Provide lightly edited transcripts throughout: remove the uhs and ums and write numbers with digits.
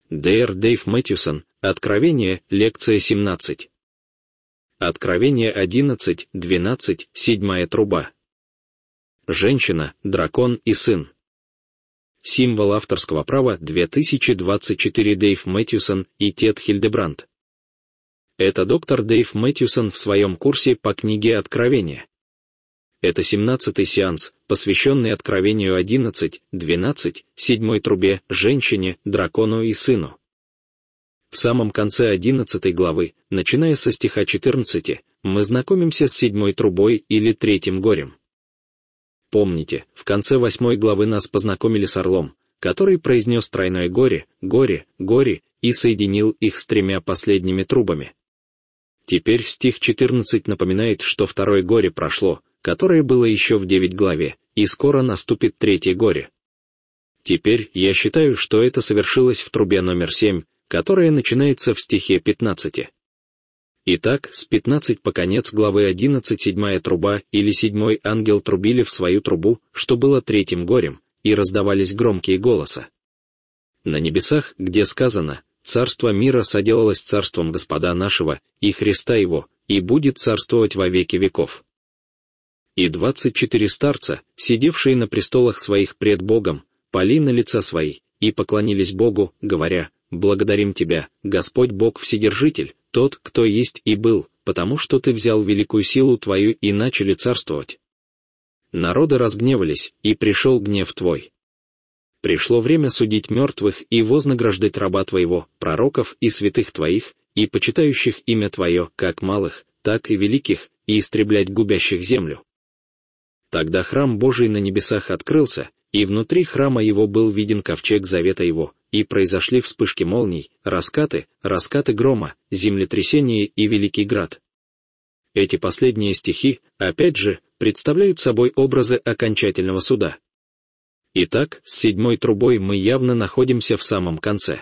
Д.Р. Дэйв Мэтьюсон. Откровение, лекция 17. Откровение 11:12, 7 труба. Женщина, дракон и сын. Символ авторского права 2024. Дэйв Мэтьюсон и Тед Хильдебранд. Это доктор Дэйв Мэтьюсон в своем курсе по книге Откровение. Это 17-й сеанс, посвященный Откровению 11:12, 7 трубе, женщине, дракону и сыну. В самом конце 11 главы, начиная со стиха 14, мы знакомимся с 7 трубой или 3 горем. Помните, в конце 8 главы нас познакомили с орлом, который произнес тройное горе, горе, горе, и соединил их с 3 последними трубами. Теперь стих 14 напоминает, что 2 горе прошло, которое было еще в 9 главе, и скоро наступит 3 горе. Теперь я считаю, что это совершилось в трубе номер 7, которая начинается в стихе 15. Итак, с 15 по конец главы 11 7 труба или 7 ангел трубили в свою трубу, что было 3 горем, и раздавались громкие голоса. На небесах, где сказано: «Царство мира соделалось царством Господа нашего, и Христа Его, и будет царствовать во веки веков». И 24 старца, сидевшие на престолах своих пред Богом, пали на лица свои, и поклонились Богу, говоря: «Благодарим Тебя, Господь Бог Вседержитель, тот, кто есть и был, потому что Ты взял великую силу Твою и начали царствовать. Народы разгневались, и пришел гнев Твой. Пришло время судить мертвых и вознаграждать раба Твоего, пророков и святых Твоих, и почитающих имя Твое, как малых, так и великих, и истреблять губящих землю». Тогда храм Божий на небесах открылся, и внутри храма его был виден ковчег завета его, и произошли вспышки молний, раскаты грома, землетрясение и великий град. Эти последние стихи, опять же, представляют собой образы окончательного суда. Итак, с 7 трубой мы явно находимся в самом конце.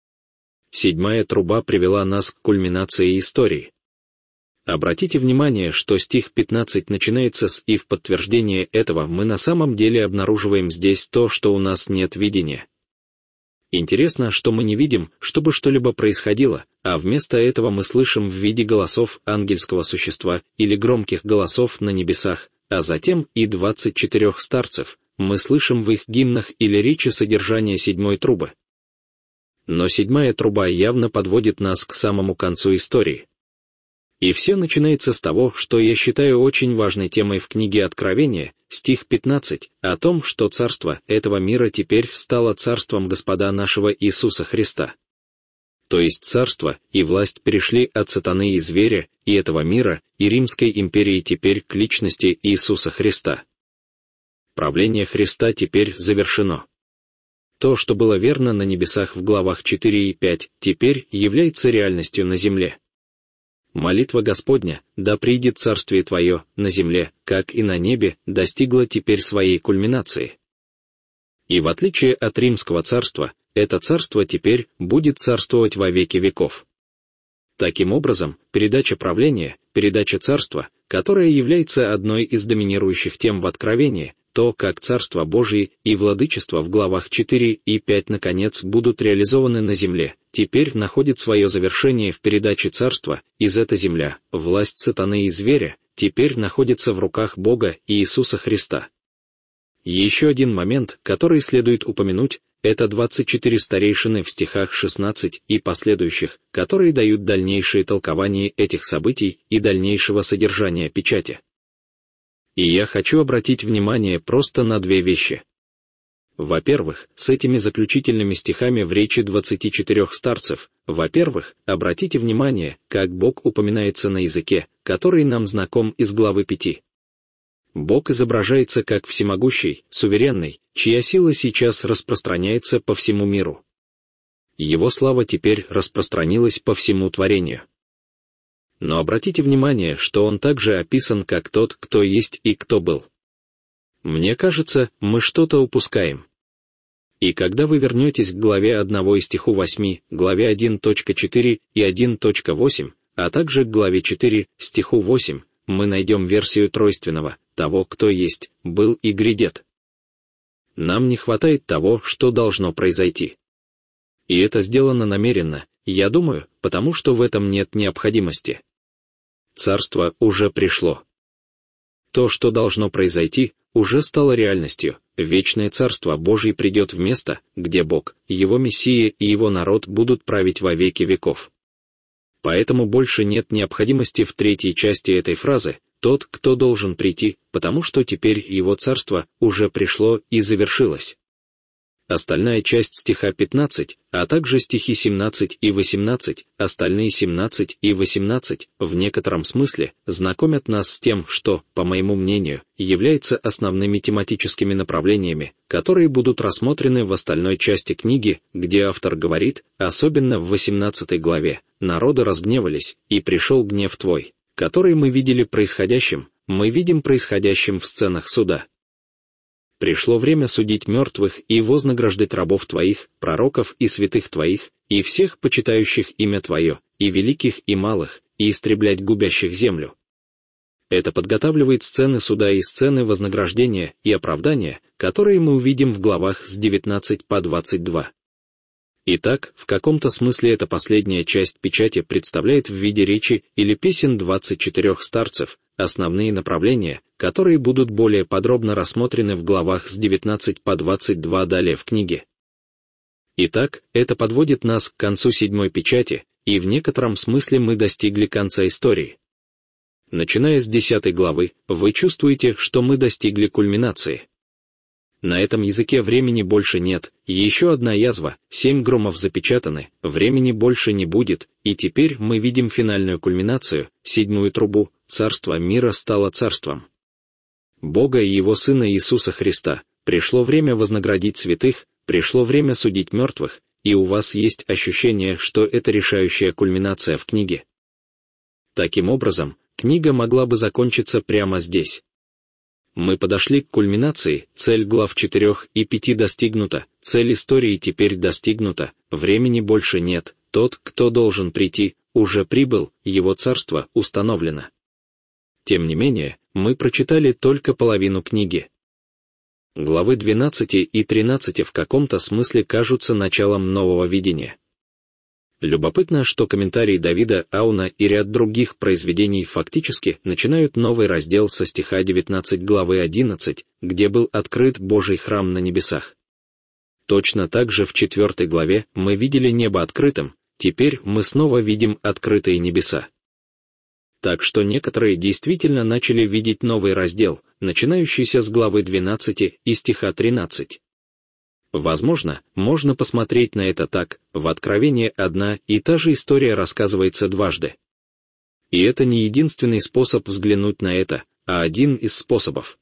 7 труба привела нас к кульминации истории. Обратите внимание, что стих 15 начинается с «и в подтверждение этого мы на самом деле обнаруживаем здесь то, что у нас нет видения». Интересно, что мы не видим, чтобы что-либо происходило, а вместо этого мы слышим в виде голосов ангельского существа или громких голосов на небесах, а затем и 24 старцев, мы слышим в их гимнах или речи содержание 7 трубы. Но 7 труба явно подводит нас к самому концу истории. И все начинается с того, что я считаю очень важной темой в книге Откровения, стих 15, о том, что царство этого мира теперь стало царством Господа нашего Иисуса Христа. То есть царство и власть перешли от сатаны и зверя, и этого мира, и Римской империи теперь к личности Иисуса Христа. Правление Христа теперь завершено. То, что было верно на небесах в главах 4 и 5, теперь является реальностью на земле. Молитва Господня: «Да придет царствие Твое на земле, как и на небе», достигла теперь своей кульминации. И в отличие от Римского царства, это царство теперь будет царствовать во веки веков. Таким образом, передача правления, передача царства, которая является одной из доминирующих тем в Откровении, то, как Царство Божие и владычество в главах 4 и 5 наконец будут реализованы на земле, теперь находит свое завершение в передаче царства, из эта земля, власть сатаны и зверя, теперь находится в руках Бога и Иисуса Христа. Еще один момент, который следует упомянуть, это 24 старейшины в стихах 16 и последующих, которые дают дальнейшее толкование этих событий и дальнейшего содержания печати. И я хочу обратить внимание просто на 2 вещи. Во-первых, с этими заключительными стихами в речи 24 старцев, во-первых, обратите внимание, как Бог упоминается на языке, который нам знаком из главы 5. Бог изображается как всемогущий, суверенный, чья сила сейчас распространяется по всему миру. Его слава теперь распространилась по всему творению. Но обратите внимание, что он также описан как тот, кто есть и кто был. Мне кажется, мы что-то упускаем. И когда вы вернетесь к главе 1 и стиху 8, главе 1.4 и 1.8, а также к главе 4, стиху 8, мы найдем версию тройственного, того, кто есть, был и грядет. Нам не хватает того, что должно произойти. И это сделано намеренно, я думаю, потому что в этом нет необходимости. Царство уже пришло. То, что должно произойти, уже стало реальностью. Вечное Царство Божье придет в место, где Бог, Его Мессия и Его народ будут править во веки веков. Поэтому больше нет необходимости в третьей части этой фразы «тот, кто должен прийти», потому что теперь Его Царство уже пришло и завершилось. Остальная часть стиха 15, а также стихи 17 и 18, остальные 17 и 18, в некотором смысле, знакомят нас с тем, что, по моему мнению, является основными тематическими направлениями, которые будут рассмотрены в остальной части книги, где автор говорит, особенно в 18 главе, «Народы разгневались, и пришел гнев твой», который мы видели происходящим, мы видим происходящим в сценах суда. Пришло время судить мертвых и вознаграждать рабов твоих, пророков и святых твоих, и всех почитающих имя твое, и великих и малых, и истреблять губящих землю. Это подготавливает сцены суда и сцены вознаграждения и оправдания, которые мы увидим в главах с 19 по 22. Итак, в каком-то смысле эта последняя часть печати представляет в виде речи или песен 24 старцев, основные направления, которые будут более подробно рассмотрены в главах с 19 по 22 далее в книге. Итак, это подводит нас к концу седьмой печати, и в некотором смысле мы достигли конца истории. Начиная с 10 главы, вы чувствуете, что мы достигли кульминации. На этом языке времени больше нет, еще одна язва, 7 громов запечатаны, времени больше не будет, и теперь мы видим финальную кульминацию, седьмую трубу, царство мира стало царством Бога и Его Сына Иисуса Христа, пришло время вознаградить святых, пришло время судить мертвых, и у вас есть ощущение, что это решающая кульминация в книге. Таким образом, книга могла бы закончиться прямо здесь. Мы подошли к кульминации, цель глав 4 и 5 достигнута, цель истории теперь достигнута, времени больше нет, тот, кто должен прийти, уже прибыл, его царство установлено. Тем не менее, мы прочитали только половину книги. Главы 12 и 13 в каком-то смысле кажутся началом нового видения. Любопытно, что комментарии Давида Ауна и ряд других произведений фактически начинают новый раздел со стиха 19 главы 11, где был открыт Божий храм на небесах. Точно так же в 4 главе мы видели небо открытым, теперь мы снова видим открытые небеса. Так что некоторые действительно начали видеть новый раздел, начинающийся с главы 12 и стиха 13. Возможно, можно посмотреть на это так, в Откровении одна и та же история рассказывается дважды. И это не единственный способ взглянуть на это, а один из способов.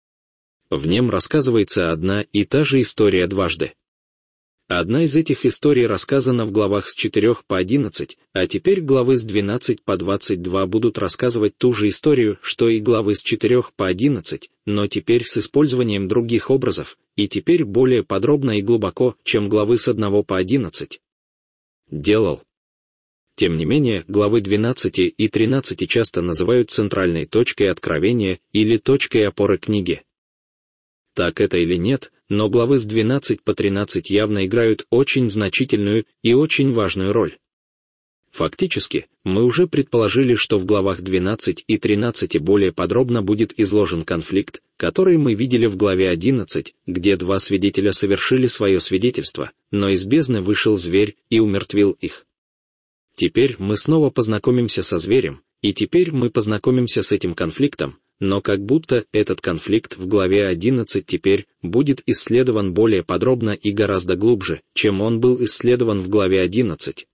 В нем рассказывается одна и та же история дважды. Одна из этих историй рассказана в главах с 4 по 11, а теперь главы с 12 по 22 будут рассказывать ту же историю, что и главы с 4 по 11, но теперь с использованием других образов, и теперь более подробно и глубоко, чем главы с 1 по 11. Делал. Тем не менее, главы 12 и 13 часто называют центральной точкой откровения или точкой опоры книги. Так это или нет, но главы с 12 по 13 явно играют очень значительную и очень важную роль. Фактически, мы уже предположили, что в главах 12 и 13 более подробно будет изложен конфликт, который мы видели в главе 11, где два свидетеля совершили свое свидетельство, но из бездны вышел зверь и умертвил их. Теперь мы снова познакомимся со зверем, и теперь мы познакомимся с этим конфликтом, но как будто этот конфликт в главе 11 теперь будет исследован более подробно и гораздо глубже, чем он был исследован в главе 11.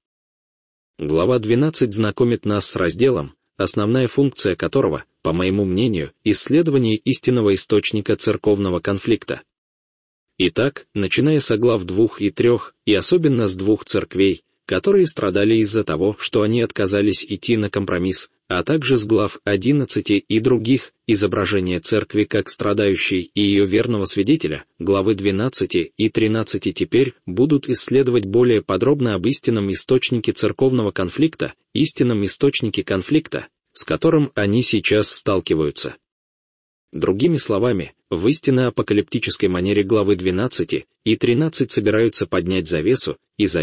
Глава 12 знакомит нас с разделом, основная функция которого, по моему мнению, исследование истинного источника церковного конфликта. Итак, начиная с глав 2 и 3, и особенно с двух церквей, которые страдали из-за того, что они отказались идти на компромисс, а также с глав 11 и других, изображение церкви как страдающей и ее верного свидетеля, главы 12 и 13 теперь будут исследовать более подробно об истинном источнике церковного конфликта, истинном источнике конфликта, с которым они сейчас сталкиваются. Другими словами, в истинно апокалиптической манере главы 12 и 13 собираются поднять завесу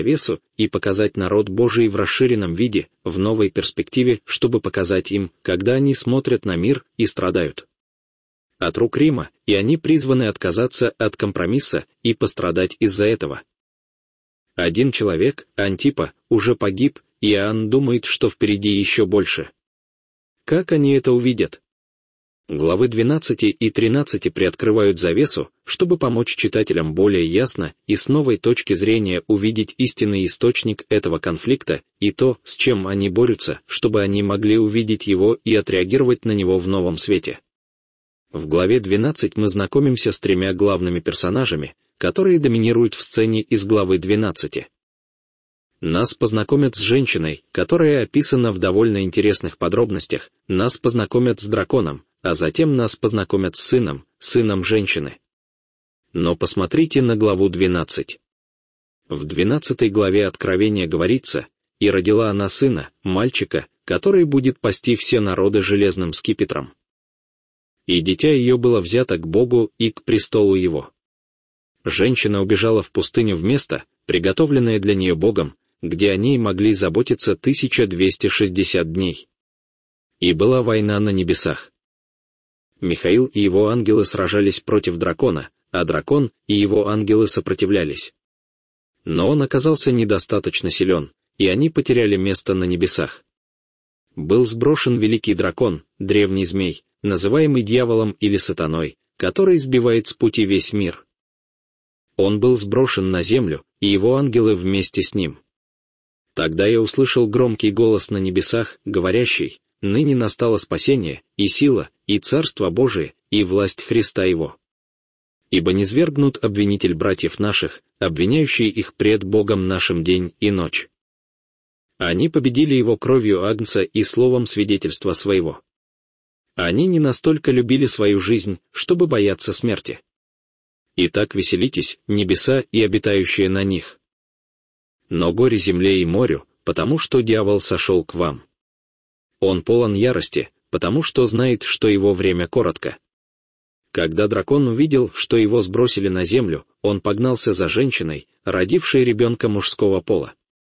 и показать народ Божий в расширенном виде, в новой перспективе, чтобы показать им, когда они смотрят на мир и страдают от рук Рима, и они призваны отказаться от компромисса и пострадать из-за этого. Один человек, Антипа, уже погиб, и Иоанн думает, что впереди еще больше. Как они это увидят? Главы 12 и 13 приоткрывают завесу, чтобы помочь читателям более ясно и с новой точки зрения увидеть истинный источник этого конфликта и то, с чем они борются, чтобы они могли увидеть его и отреагировать на него в новом свете. В главе 12 мы знакомимся с тремя главными персонажами, которые доминируют в сцене из главы 12. Нас познакомят с женщиной, которая описана в довольно интересных подробностях, нас познакомят с драконом, а затем нас познакомят с сыном женщины. Но посмотрите на главу 12. В 12 главе Откровения говорится: «И родила она сына, мальчика, который будет пасти все народы железным скипетром. И дитя ее было взято к Богу и к престолу его». Женщина убежала в пустыню в место, приготовленное для нее Богом, где о ней могли заботиться 1260 дней. И была война на небесах. Михаил и его ангелы сражались против дракона, а дракон и его ангелы сопротивлялись. Но он оказался недостаточно силен, и они потеряли место на небесах. Был сброшен великий дракон, древний змей, называемый дьяволом или сатаной, который сбивает с пути весь мир. Он был сброшен на землю, и его ангелы вместе с ним. Тогда я услышал громкий голос на небесах, говорящий: «Ныне настало спасение, и сила, и царство Божие, и власть Христа Его. Ибо низвергнут обвинитель братьев наших, обвиняющий их пред Богом нашим день и ночь. Они победили его кровью агнца и словом свидетельства своего. Они не настолько любили свою жизнь, чтобы бояться смерти. Итак, веселитесь, небеса и обитающие на них. Но горе земле и морю, потому что дьявол сошел к вам. Он полон ярости, потому что знает, что его время коротко». Когда дракон увидел, что его сбросили на землю, он погнался за женщиной, родившей ребенка мужского пола.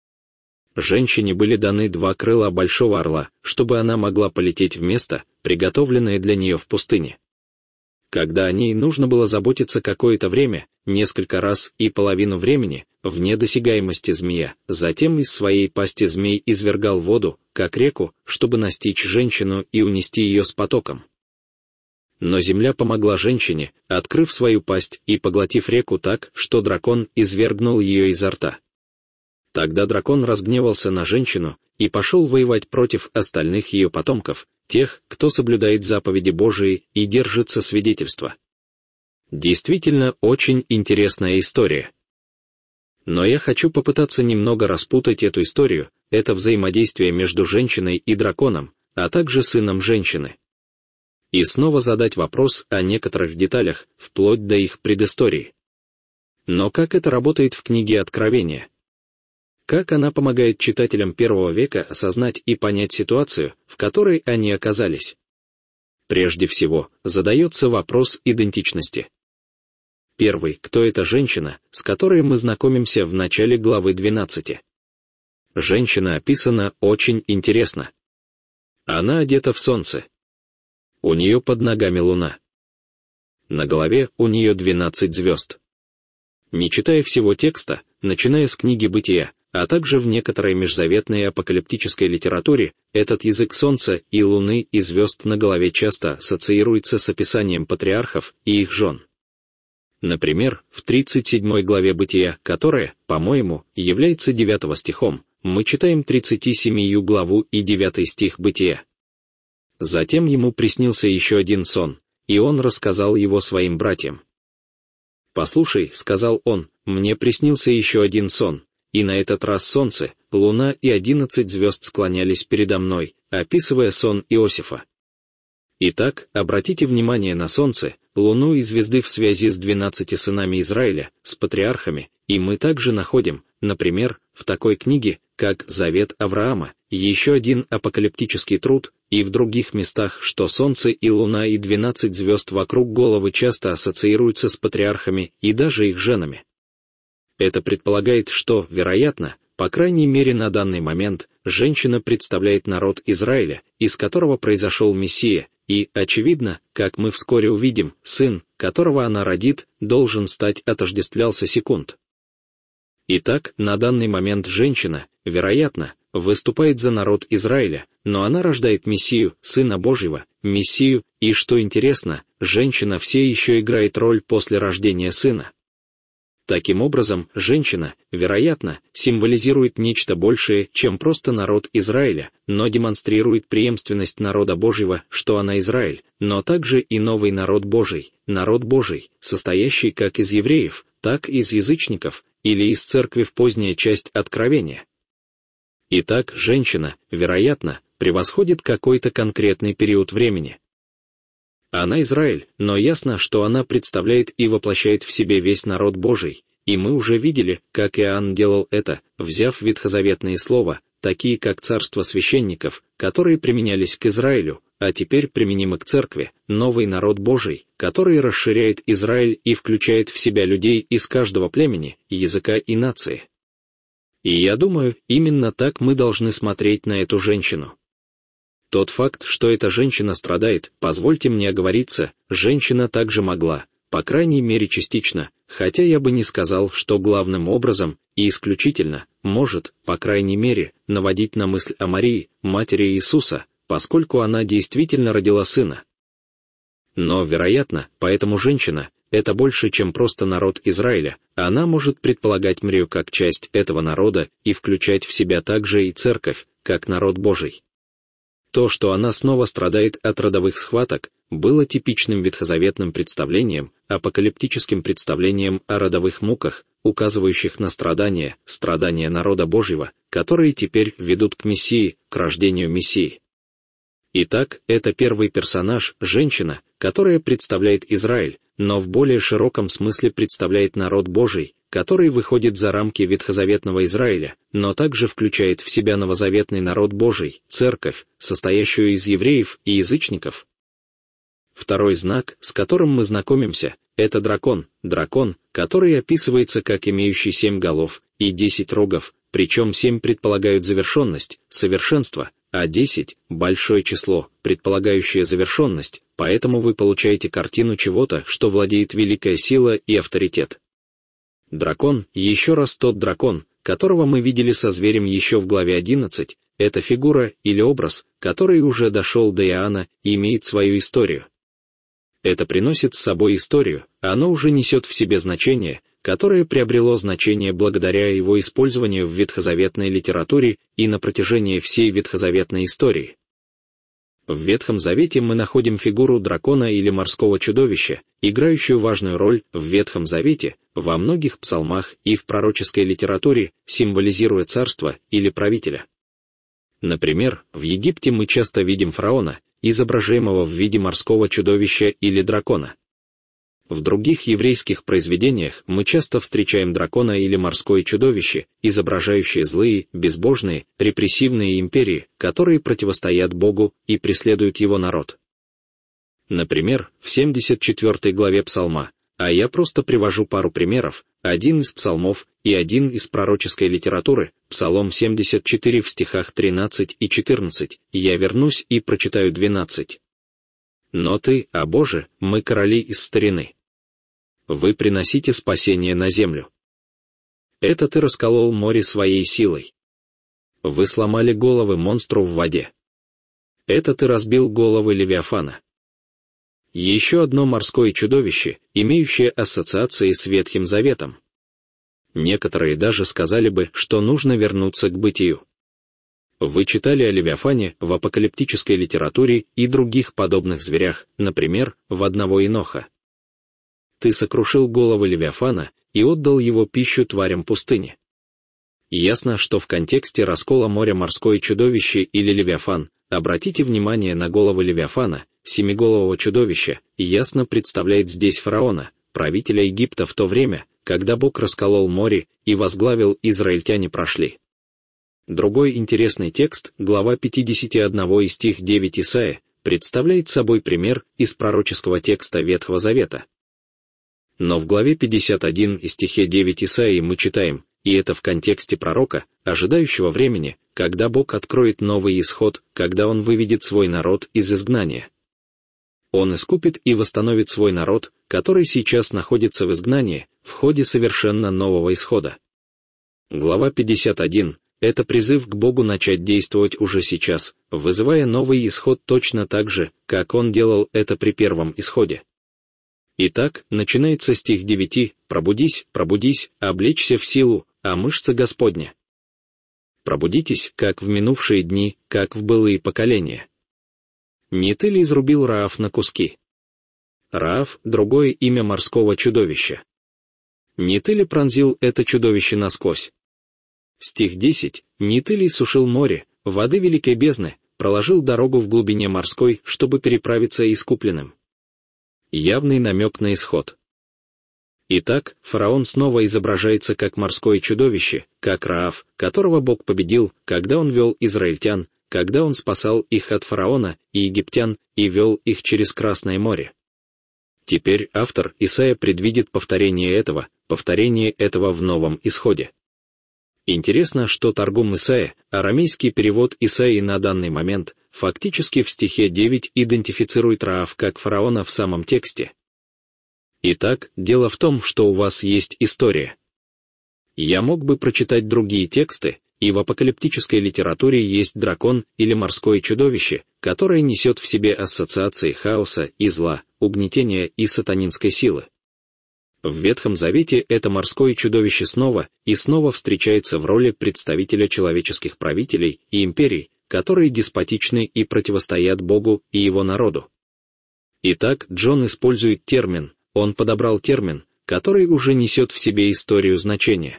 Женщине были даны 2 крыла большого орла, чтобы она могла полететь в место, приготовленное для нее в пустыне. Когда о ней нужно было заботиться какое-то время, несколько раз и половину времени, вне досягаемости змея, затем из своей пасти змей извергал воду, как реку, чтобы настичь женщину и унести ее с потоком. Но земля помогла женщине, открыв свою пасть и поглотив реку так, что дракон извергнул ее изо рта. Тогда дракон разгневался на женщину и пошел воевать против остальных ее потомков, тех, кто соблюдает заповеди Божии и держится свидетельства. Действительно, очень интересная история. Но я хочу попытаться немного распутать эту историю, это взаимодействие между женщиной и драконом, а также сыном женщины. И снова задать вопрос о некоторых деталях, вплоть до их предыстории. Но как это работает в книге Откровения? Как она помогает читателям первого века осознать и понять ситуацию, в которой они оказались? Прежде всего, задается вопрос идентичности. Первый, кто эта женщина, с которой мы знакомимся в начале главы 12? Женщина описана очень интересно. Она одета в солнце. У нее под ногами луна. На голове у нее 12 звезд. Не читая всего текста, начиная с книги Бытия, а также в некоторой межзаветной апокалиптической литературе, этот язык солнца и луны и звезд на голове часто ассоциируется с описанием патриархов и их жен. Например, в 37 главе Бытия, которая, по-моему, является 9 стихом, мы читаем 37 главу и 9 стих Бытия. Затем ему приснился еще один сон, и он рассказал его своим братьям. «Послушай», — сказал он, — «мне приснился еще один сон, и на этот раз солнце, луна и 11 звезд склонялись передо мной, описывая сон Иосифа. Итак, обратите внимание на солнце, луну и звезды в связи с 12 сынами Израиля, с патриархами, и мы также находим, например, в такой книге, как «Завет Авраама», еще один апокалиптический труд, и в других местах, что Солнце и Луна и 12 звезд вокруг головы часто ассоциируются с патриархами и даже их женами. Это предполагает, что, вероятно, по крайней мере на данный момент, женщина представляет народ Израиля, из которого произошел Мессия, и, очевидно, как мы вскоре увидим, сын, которого она родит, должен стать отождествлялся секунд. Итак, на данный момент женщина, вероятно, выступает за народ Израиля, но она рождает Мессию, Сына Божьего, Мессию, и, что интересно, женщина все еще играет роль после рождения сына. Таким образом, женщина, вероятно, символизирует нечто большее, чем просто народ Израиля, но демонстрирует преемственность народа Божьего, что она Израиль, но также и новый народ Божий, состоящий как из евреев, так и из язычников, или из церкви в поздняя часть Откровения. Итак, женщина, вероятно, превосходит какой-то конкретный период времени. Она Израиль, но ясно, что она представляет и воплощает в себе весь народ Божий, и мы уже видели, как Иоанн делал это, взяв ветхозаветные слова, такие как царство священников, которые применялись к Израилю, а теперь применимы к церкви, новый народ Божий, который расширяет Израиль и включает в себя людей из каждого племени, языка и нации. И я думаю, именно так мы должны смотреть на эту женщину. Тот факт, что эта женщина страдает, позвольте мне оговориться, женщина также могла, по крайней мере частично, хотя я бы не сказал, что главным образом и исключительно, может, по крайней мере, наводить на мысль о Марии, матери Иисуса, поскольку она действительно родила сына. Но, вероятно, поэтому женщина — это больше, чем просто народ Израиля, она может предполагать Марию как часть этого народа и включать в себя также и церковь, как народ Божий. То, что она снова страдает от родовых схваток, было типичным ветхозаветным представлением, апокалиптическим представлением о родовых муках, указывающих на страдания народа Божьего, которые теперь ведут к Мессии, к рождению Мессии. Итак, это первый персонаж, женщина, которая представляет Израиль, но в более широком смысле представляет народ Божий, который выходит за рамки ветхозаветного Израиля, но также включает в себя новозаветный народ Божий, церковь, состоящую из евреев и язычников. Второй знак, с которым мы знакомимся, это дракон, который описывается как имеющий 7 голов и 10 рогов, причем 7 предполагают завершенность, совершенство, а 10 — большое число, предполагающее завершенность, поэтому вы получаете картину чего-то, что владеет великая сила и авторитет. Дракон, еще раз тот дракон, которого мы видели со зверем еще в главе 11, это фигура или образ, который уже дошел до Иоанна и имеет свою историю. Это приносит с собой историю, оно уже несет в себе значение, которое приобрело значение благодаря его использованию в ветхозаветной литературе и на протяжении всей ветхозаветной истории. В Ветхом Завете мы находим фигуру дракона или морского чудовища, играющую важную роль в Ветхом Завете, во многих псалмах и в пророческой литературе, символизируя царство или правителя. Например, в Египте мы часто видим фараона, изображаемого в виде морского чудовища или дракона. В других еврейских произведениях мы часто встречаем дракона или морское чудовище, изображающее злые, безбожные, репрессивные империи, которые противостоят Богу и преследуют его народ. Например, в 74 главе Псалма, а я просто привожу пару примеров, один из псалмов и один из пророческой литературы, Псалом 74 в стихах 13 и 14, я вернусь и прочитаю 12. «Но ты, о Боже, мы короли из старины. Вы приносите спасение на землю. Это ты расколол море своей силой. Вы сломали головы монстру в воде. Это ты разбил головы Левиафана». Еще одно морское чудовище, имеющее ассоциации с Ветхим Заветом. Некоторые даже сказали бы, что нужно вернуться к бытию. Вы читали о Левиафане в апокалиптической литературе и других подобных зверях, например, в одного Еноха. Ты сокрушил головы Левиафана и отдал его пищу тварям пустыни. Ясно, что в контексте раскола моря морское чудовище или Левиафан, обратите внимание на головы Левиафана, семиголового чудовища, ясно представляет здесь фараона, правителя Египта в то время, когда Бог расколол море и возглавил израильтяне прошли. Другой интересный текст, глава 51 и стих 9 Исаия, представляет собой пример из пророческого текста Ветхого Завета. Но в главе 51 и стихе 9 Исаии мы читаем, и это в контексте пророка, ожидающего времени, когда Бог откроет новый исход, когда Он выведет свой народ из изгнания. Он искупит и восстановит свой народ, который сейчас находится в изгнании, в ходе совершенно нового исхода. Глава 51 — это призыв к Богу начать действовать уже сейчас, вызывая новый исход точно так же, как Он делал это при первом исходе. Итак, начинается стих 9: «Пробудись, пробудись, облечься в силу, а мышцы Господня. Пробудитесь, как в минувшие дни, как в былые поколения». Не ты ли изрубил Раав на куски? Раав — другое имя морского чудовища. Не ты ли пронзил это чудовище насквозь? Стих 10. Не ты ли сушил море, воды великой бездны, проложил дорогу в глубине морской, чтобы переправиться искупленным? Явный намек на исход. Итак, фараон снова изображается как морское чудовище, как Раав, которого Бог победил, когда он вел израильтян, когда он спасал их от фараона и египтян и вел их через Красное море. Теперь автор Исаия предвидит повторение этого в новом исходе. Интересно, что Таргум Исаия, арамейский перевод Исаии на данный момент, фактически в стихе 9 идентифицирует Раав как фараона в самом тексте. Итак, дело в том, что у вас есть история. Я мог бы прочитать другие тексты, и в апокалиптической литературе есть дракон или морское чудовище, которое несет в себе ассоциации хаоса и зла, угнетения и сатанинской силы. В Ветхом Завете это морское чудовище снова и снова встречается в роли представителя человеческих правителей и империй, которые деспотичны и противостоят Богу и Его народу. Итак, Джон использует термин, он подобрал термин, который уже несет в себе историю значения.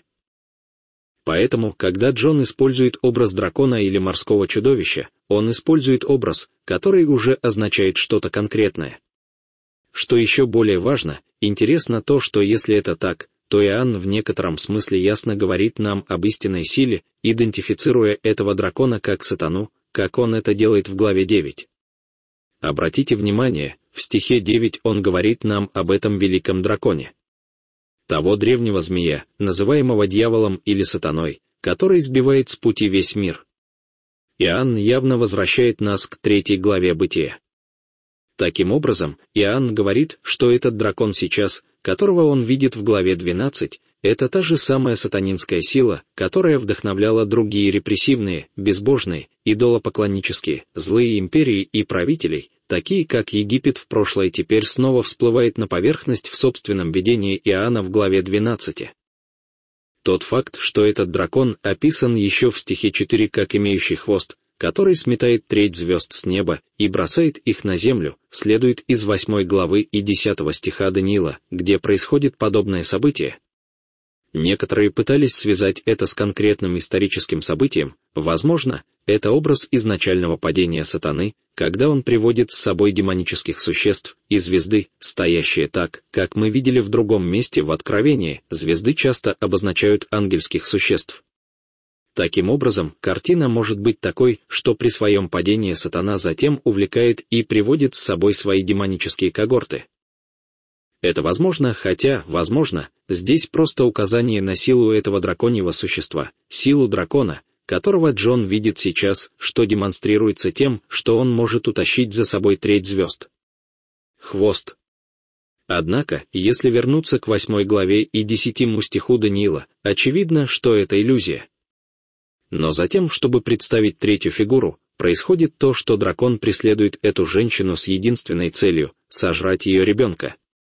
Поэтому, когда Джон использует образ дракона или морского чудовища, он использует образ, который уже означает что-то конкретное. Что еще более важно, интересно то, что если это так, то Иоанн в некотором смысле ясно говорит нам об истинной силе, идентифицируя этого дракона как сатану, как он это делает в главе 9. Обратите внимание, в стихе 9 он говорит нам об этом великом драконе. Того древнего змея, называемого дьяволом или сатаной, который сбивает с пути весь мир. Иоанн явно возвращает нас к 3 главе Бытия. Таким образом, Иоанн говорит, что этот дракон сейчас, которого он видит в главе 12, это та же самая сатанинская сила, которая вдохновляла другие репрессивные, безбожные, идолопоклоннические, злые империи и правителей, такие как Египет в прошлое, теперь снова всплывает на поверхность в собственном видении Иоанна в главе 12. Тот факт, что этот дракон описан еще в стихе 4 как имеющий хвост, который сметает треть звезд с неба и бросает их на землю, следует из 8 главы и 10 стиха Даниила, где происходит подобное событие. Некоторые пытались связать это с конкретным историческим событием, возможно, это образ изначального падения сатаны, когда он приводит с собой демонических существ и звезды, стоящие так, как мы видели в другом месте в Откровении, звезды часто обозначают ангельских существ. Таким образом, картина может быть такой, что при своем падении сатана затем увлекает и приводит с собой свои демонические когорты. Это возможно, хотя, возможно, здесь просто указание на силу этого драконьего существа, силу дракона, которого Джон видит сейчас, что демонстрируется тем, что он может утащить за собой треть звезд. Хвост. Однако, если вернуться к 8 главе и 10 стиху Даниила, очевидно, что это иллюзия. Но затем, чтобы представить третью фигуру, происходит то, что дракон преследует эту женщину с единственной целью — сожрать ее ребенка.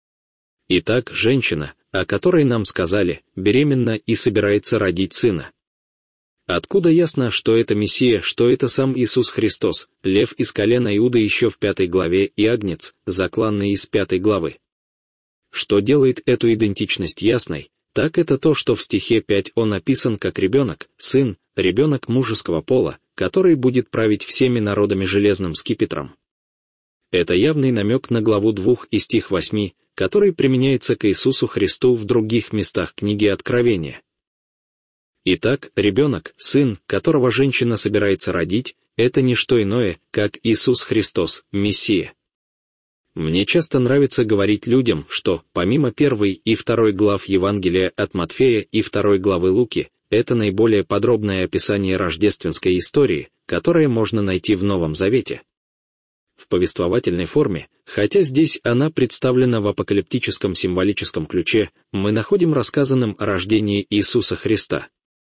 Итак, женщина, о которой нам сказали, беременна и собирается родить сына. Откуда ясно, что это Мессия, что это сам Иисус Христос, лев из колена Иуды еще в 5 главе и агнец, закланный из 5 главы? Что делает эту идентичность ясной, так это то, что в стихе 5 он описан как ребенок, сын, ребенок мужеского пола, который будет править всеми народами железным скипетром. Это явный намек на главу 2 и стих 8, который применяется к Иисусу Христу в других местах книги Откровения. Итак, ребенок, сын, которого женщина собирается родить, это не что иное, как Иисус Христос, Мессия. Мне часто нравится говорить людям, что, помимо 1 и 2 глав Евангелия от Матфея и 2 главы Луки, это наиболее подробное описание рождественской истории, которое можно найти в Новом Завете. В повествовательной форме, хотя здесь она представлена в апокалиптическом символическом ключе, мы находим рассказанным о рождении Иисуса Христа.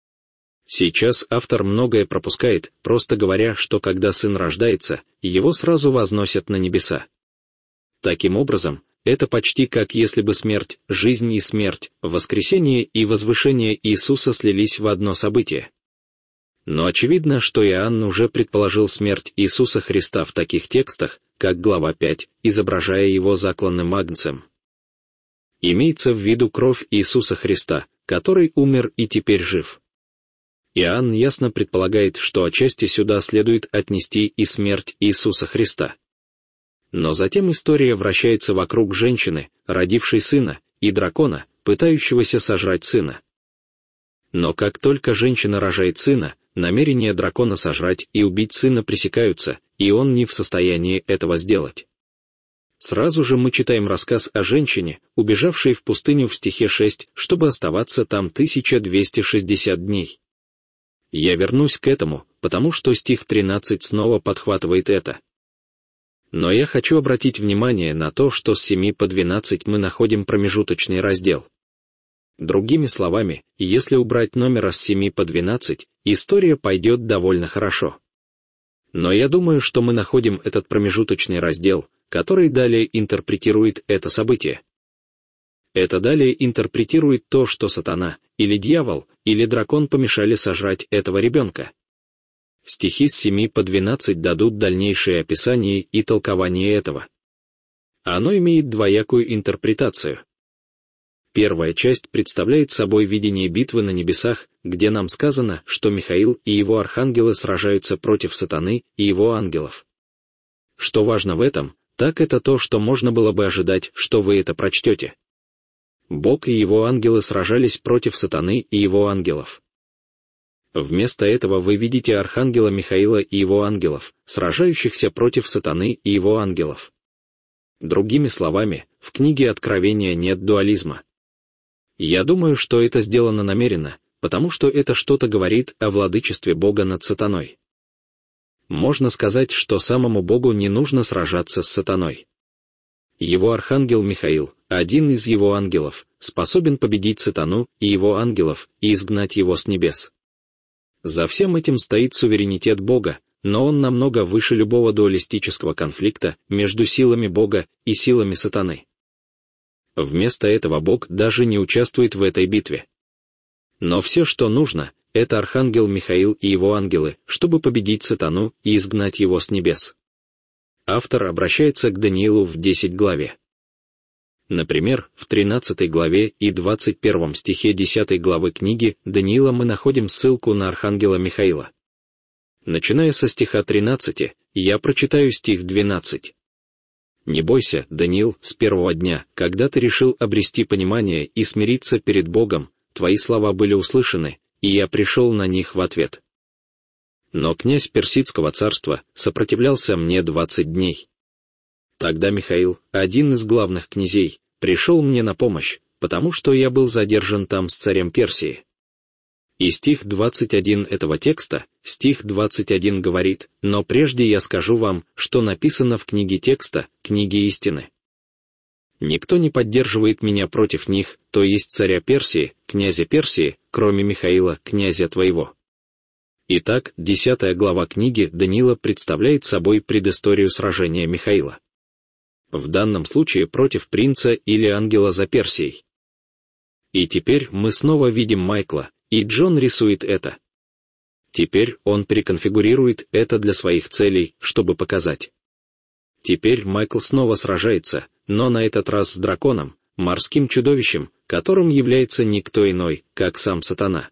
Сейчас автор многое пропускает, просто говоря, что когда сын рождается, его сразу возносят на небеса. Таким образом, это почти как если бы смерть, жизнь и смерть, воскресение и возвышение Иисуса слились в одно событие. Но очевидно, что Иоанн уже предположил смерть Иисуса Христа в таких текстах, как глава 5, изображая его закланным агнцем. Имеется в виду кровь Иисуса Христа, который умер и теперь жив. Иоанн ясно предполагает, что отчасти сюда следует отнести и смерть Иисуса Христа. Но затем история вращается вокруг женщины, родившей сына, и дракона, пытающегося сожрать сына. Но как только женщина рожает сына, намерения дракона сожрать и убить сына пресекаются, и он не в состоянии этого сделать. Сразу же мы читаем рассказ о женщине, убежавшей в пустыню в стихе 6, чтобы оставаться там 1260 дней. Я вернусь к этому, потому что стих 13 снова подхватывает это. Но я хочу обратить внимание на то, что с 7 по 12 мы находим промежуточный раздел. Другими словами, если убрать номера с 7 по 12, история пойдет довольно хорошо. Но я думаю, что мы находим этот промежуточный раздел, который далее интерпретирует это событие. Это далее интерпретирует то, что сатана, или дьявол, или дракон помешали сожрать этого ребенка. Стихи с 7 по 12 дадут дальнейшее описание и толкование этого. Оно имеет двоякую интерпретацию. Первая часть представляет собой видение битвы на небесах, где нам сказано, что Михаил и его архангелы сражаются против сатаны и его ангелов. Что важно в этом, так это то, что можно было бы ожидать, что вы это прочтете. Бог и его ангелы сражались против сатаны и его ангелов. Вместо этого вы видите архангела Михаила и его ангелов, сражающихся против сатаны и его ангелов. Другими словами, в книге Откровения нет дуализма. Я думаю, что это сделано намеренно, потому что это что-то говорит о владычестве Бога над сатаной. Можно сказать, что самому Богу не нужно сражаться с сатаной. Его архангел Михаил, один из его ангелов, способен победить сатану и его ангелов и изгнать его с небес. За всем этим стоит суверенитет Бога, но он намного выше любого дуалистического конфликта между силами Бога и силами сатаны. Вместо этого Бог даже не участвует в этой битве. Но все, что нужно, это архангел Михаил и его ангелы, чтобы победить сатану и изгнать его с небес. Автор обращается к Даниилу в 10 главе. Например, в 13 главе и 21 стихе 10 главы книги Даниила мы находим ссылку на архангела Михаила. Начиная со стиха 13, я прочитаю стих 12. «Не бойся, Даниил, с первого дня, когда ты решил обрести понимание и смириться перед Богом, твои слова были услышаны, и я пришел на них в ответ. Но князь Персидского царства сопротивлялся мне 20 дней. Тогда Михаил, один из главных князей, пришел мне на помощь, потому что я был задержан там с царем Персии». И стих 21 этого текста, стих 21 говорит: «Но прежде я скажу вам, что написано в книге текста, книге истины. Никто не поддерживает меня против них, то есть царя Персии, князя Персии, кроме Михаила, князя твоего». Итак, 10 глава книги Даниила представляет собой предысторию сражения Михаила. В данном случае против принца или ангела за Персией. И теперь мы снова видим Майкла, и Джон рисует это. Теперь он переконфигурирует это для своих целей, чтобы показать. Теперь Майкл снова сражается, но на этот раз с драконом, морским чудовищем, которым является никто иной, как сам сатана.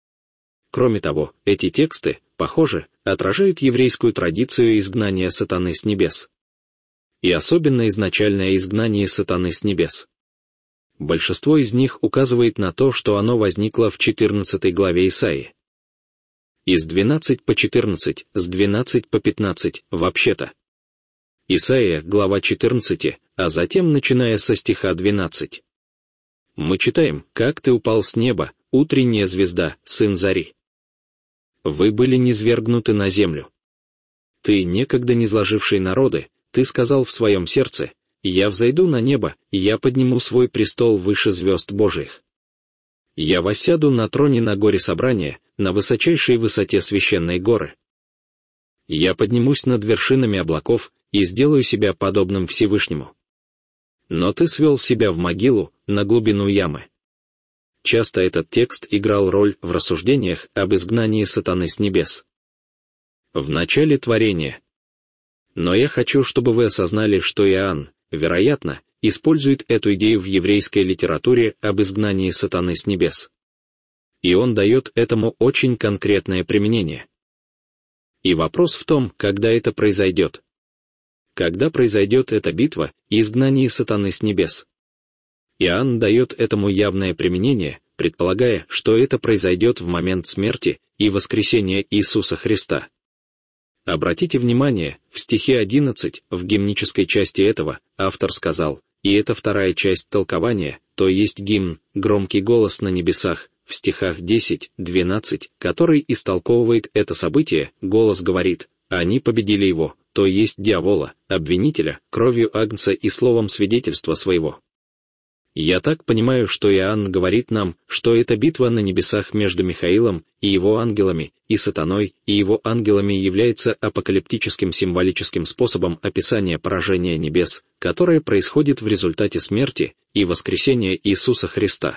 Кроме того, эти тексты, похоже, отражают еврейскую традицию изгнания сатаны с небес. И особенно изначальное изгнание сатаны с небес. Большинство из них указывает на то, что оно возникло в 14 главе Исаии. Из 12 по 14, с 12 по 15, вообще-то. Исаия, глава 14, а затем начиная со стиха 12. Мы читаем: «Как ты упал с неба, утренняя звезда, сын зари. Вы были низвергнуты на землю. Ты, некогда низложивший народы, ты сказал в своем сердце: я взойду на небо, и я подниму свой престол выше звезд Божиих. Я воссяду на троне на горе собрания, на высочайшей высоте священной горы. Я поднимусь над вершинами облаков и сделаю себя подобным Всевышнему. Но ты свел себя в могилу, на глубину ямы». Часто этот текст играл роль в рассуждениях об изгнании сатаны с небес. В начале творения. Но я хочу, чтобы вы осознали, что Иоанн, вероятно, использует эту идею в еврейской литературе об изгнании сатаны с небес. И он дает этому очень конкретное применение. И вопрос в том, когда это произойдет. Когда произойдет эта битва и изгнание сатаны с небес? Иоанн дает этому явное применение, предполагая, что это произойдет в момент смерти и воскресения Иисуса Христа. Обратите внимание, в стихе 11, в гимнической части этого, автор сказал, и это вторая часть толкования, то есть гимн, громкий голос на небесах, в стихах 10, 12, который истолковывает это событие, голос говорит: «Они победили его», то есть дьявола, обвинителя, кровью агнца и словом свидетельства своего. Я так понимаю, что Иоанн говорит нам, что это битва на небесах между Михаилом и его ангелами, и сатаной и его ангелами является апокалиптическим символическим способом описания поражения небес, которое происходит в результате смерти и воскресения Иисуса Христа.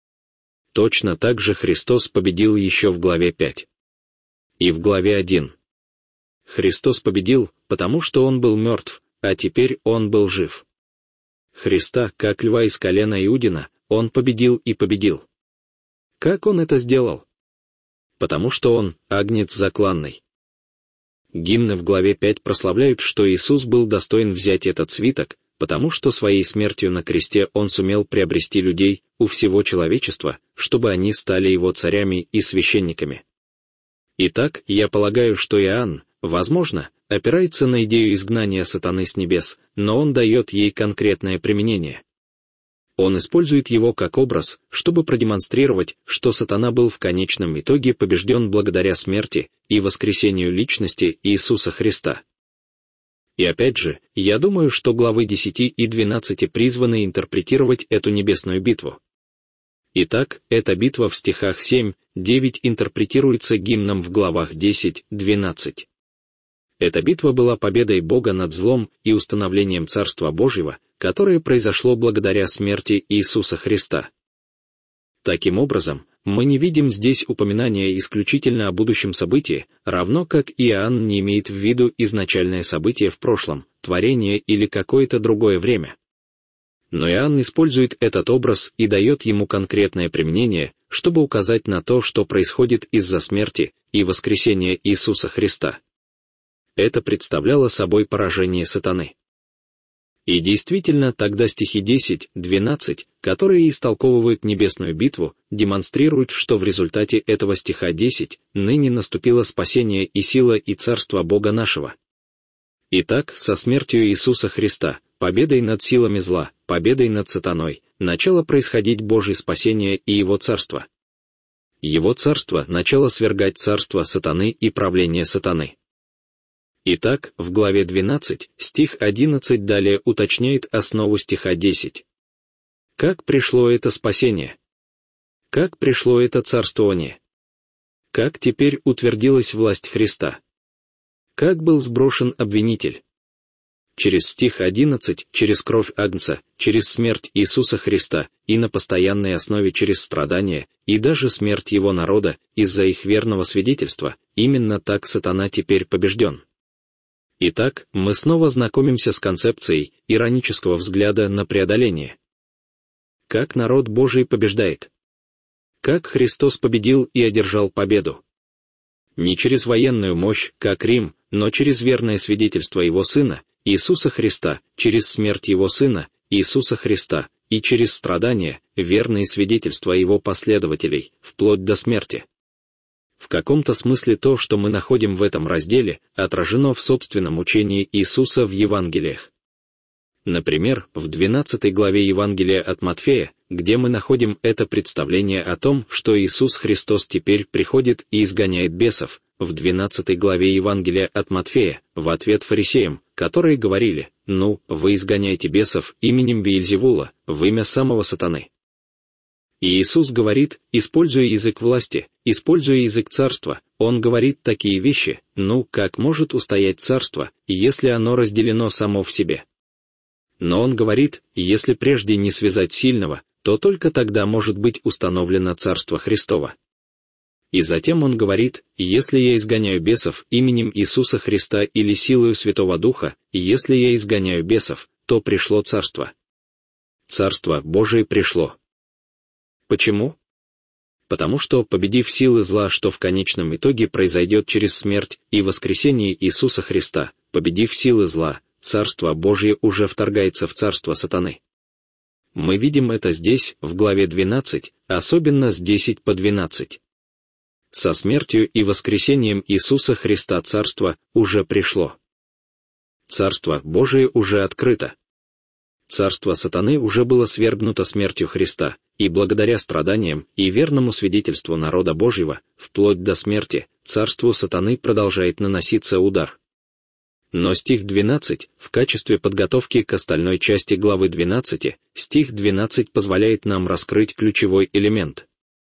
Точно так же Христос победил еще в главе 5. И в главе 1. Христос победил, потому что Он был мертв, а теперь Он был жив. Христа, как льва из колена Иудина, Он победил и победил. Как Он это сделал? Потому что Он — агнец закланный. Гимны в главе 5 прославляют, что Иисус был достоин взять этот свиток, потому что своей смертью на кресте Он сумел приобрести людей у всего человечества, чтобы они стали Его царями и священниками. Итак, я полагаю, что Иоанн, возможно, опирается на идею изгнания сатаны с небес, но он дает ей конкретное применение. Он использует его как образ, чтобы продемонстрировать, что сатана был в конечном итоге побежден благодаря смерти и воскресению личности Иисуса Христа. И опять же, я думаю, что главы 10 и 12 призваны интерпретировать эту небесную битву. Итак, эта битва в стихах 7, 9 интерпретируется гимном в главах 10, 12. Эта битва была победой Бога над злом и установлением Царства Божьего, которое произошло благодаря смерти Иисуса Христа. Таким образом, мы не видим здесь упоминания исключительно о будущем событии, равно как Иоанн не имеет в виду изначальное событие в прошлом, творение или какое-то другое время. Но Иоанн использует этот образ и дает ему конкретное применение, чтобы указать на то, что происходит из-за смерти и воскресения Иисуса Христа. Это представляло собой поражение сатаны. И действительно, тогда стихи 10, 12, которые истолковывают небесную битву, демонстрируют, что в результате этого стиха 10 ныне наступило спасение и сила и царство Бога нашего. Итак, со смертью Иисуса Христа, победой над силами зла, победой над сатаной, начало происходить Божье спасение и Его царство. Его царство начало свергать царство сатаны и правление сатаны. Итак, в главе 12, стих 11 далее уточняет основу стиха 10. Как пришло это спасение? Как пришло это царствование? Как теперь утвердилась власть Христа? Как был сброшен обвинитель? Через стих 11, через кровь Агнца, через смерть Иисуса Христа и на постоянной основе через страдания и даже смерть Его народа из-за их верного свидетельства, именно так сатана теперь побежден. Итак, мы снова знакомимся с концепцией иронического взгляда на преодоление. Как народ Божий побеждает? Как Христос победил и одержал победу? Не через военную мощь, как Рим, но через верное свидетельство Его Сына, Иисуса Христа, через смерть Его Сына, Иисуса Христа, и через страдания, верные свидетельства его последователей, вплоть до смерти. В каком-то смысле то, что мы находим в этом разделе, отражено в собственном учении Иисуса в Евангелиях. Например, в 12 главе Евангелия от Матфея, где мы находим это представление о том, что Иисус Христос теперь приходит и изгоняет бесов, в 12 главе Евангелия от Матфея, в ответ фарисеям, которые говорили: «Ну, вы изгоняете бесов именем Виельзевула, в имя самого сатаны». И Иисус говорит, используя язык власти, используя язык царства, Он говорит такие вещи: ну, как может устоять царство, если оно разделено само в себе? Но Он говорит, если прежде не связать сильного, то только тогда может быть установлено Царство Христово. И затем Он говорит, если я изгоняю бесов именем Иисуса Христа или силою Святого Духа, если я изгоняю бесов, то пришло Царство. Царство Божие пришло. Почему? Потому что, победив силы зла, что в конечном итоге произойдет через смерть и воскресение Иисуса Христа, победив силы зла, Царство Божие уже вторгается в царство сатаны. Мы видим это здесь, в главе 12, особенно с 10 по 12. Со смертью и воскресением Иисуса Христа царство уже пришло. Царство Божие уже открыто. Царство сатаны уже было свергнуто смертью Христа, и благодаря страданиям и верному свидетельству народа Божьего, вплоть до смерти, царству сатаны продолжает наноситься удар. Но стих 12, в качестве подготовки к остальной части главы 12, стих 12 позволяет нам раскрыть ключевой элемент.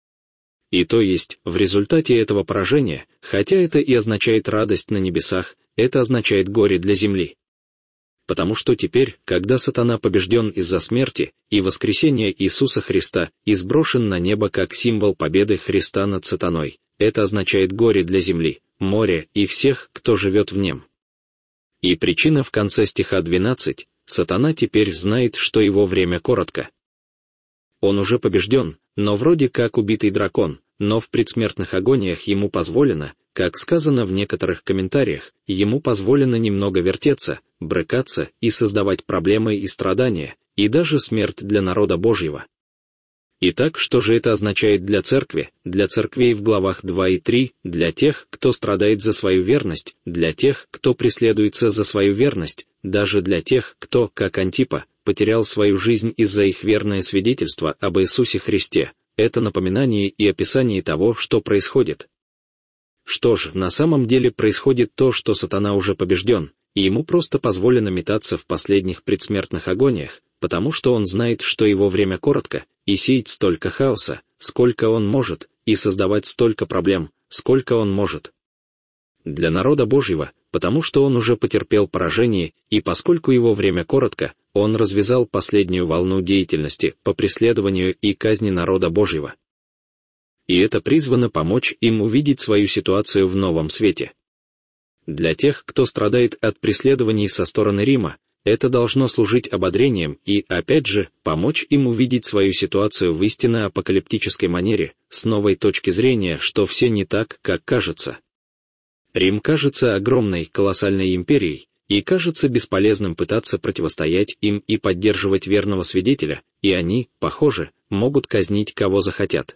И то есть, в результате этого поражения, хотя это и означает радость на небесах, это означает горе для земли. Потому что теперь, когда сатана побежден из-за смерти и воскресения Иисуса Христа и сброшен на небо как символ победы Христа над сатаной, это означает горе для земли, моря и всех, кто живет в нем. И причина в конце стиха 12, сатана теперь знает, что его время коротко. Он уже побежден, но вроде как убитый дракон, но в предсмертных агониях ему позволено, как сказано в некоторых комментариях, ему позволено немного вертеться, брыкаться и создавать проблемы и страдания, и даже смерть для народа Божьего. Итак, что же это означает для церкви, для церквей в главах 2 и 3, для тех, кто страдает за свою верность, для тех, кто преследуется за свою верность, даже для тех, кто, как Антипа, потерял свою жизнь из-за их верное свидетельство об Иисусе Христе? Это напоминание и описание того, что происходит. Что ж, на самом деле происходит то, что сатана уже побежден, и ему просто позволено метаться в последних предсмертных агониях, потому что он знает, что его время коротко, и сеять столько хаоса, сколько он может, и создавать столько проблем, сколько он может. Для народа Божьего, потому что он уже потерпел поражение, и поскольку его время коротко, он развязал последнюю волну деятельности по преследованию и казни народа Божьего. И это призвано помочь им увидеть свою ситуацию в новом свете. Для тех, кто страдает от преследований со стороны Рима, это должно служить ободрением и, опять же, помочь им увидеть свою ситуацию в истинно апокалиптической манере, с новой точки зрения, что все не так, как кажется. Рим кажется огромной, колоссальной империей, и кажется бесполезным пытаться противостоять им и поддерживать верного свидетеля, и они, похоже, могут казнить кого захотят.